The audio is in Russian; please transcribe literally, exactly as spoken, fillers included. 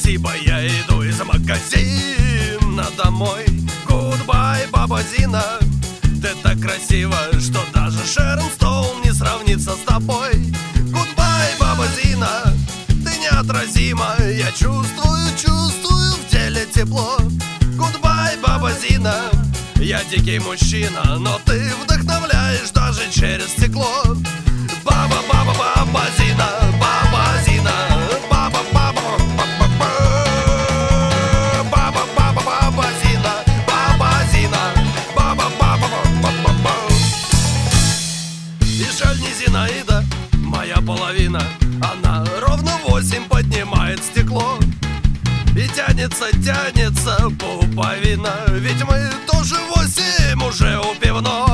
спасибо, я иду из магазина домой. Гудбай, баба Зина, ты так красива, что даже Шерон Стоун не сравнится с тобой. Гудбай, баба Зина, ты неотразима, я чувствую, чувствую в теле тепло. Гудбай, баба Зина, я дикий мужчина, но ты вдохновляешь даже через стекло. Баба, баба, баба Зина, баба Зина, баба, баба, баба, баба, баба, баба Зина, баба Зина, баба, баба, баба, баба. И жаль не Зинаида, моя половина, она ровно восемь поднимает стекло. И тянется, тянется пуповина, ведь мы тоже восемь уже у пивной.